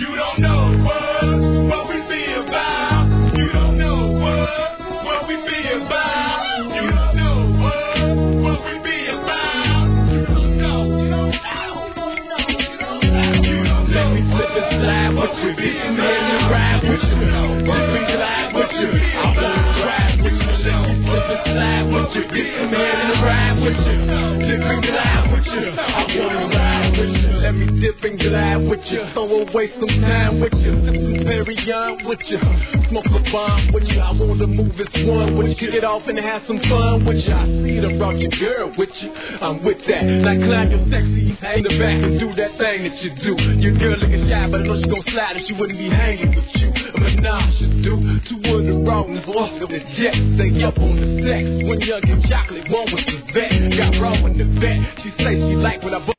You don't know what we be about. You don't know what we be about. You don't know what we be about. You don't know. Let me slip and slide with you, get some head and ride with you. Let me glide with you, I wanna ride with you. Let me slip and slide with you, get some head and ride with you. Let me glide with you, I wanna ride with you. Let me dip and glide with you, throw away some time with you. Sip some Perrier with you, smoke a bomb with you. I wanna move as one with you, kick it off and have some fun with you. I see the brought your girl with you, I'm with that. Like climb your sexy in the back and do that thing that you do. Your girl looking shy, but I know she gon' slide if she wouldn't be hanging with you. A menage should do, two of the wrongs, off of the jet. Stay up on the sex, one young and chocolate, one with the vet. Got raw in the vet, she say she like when I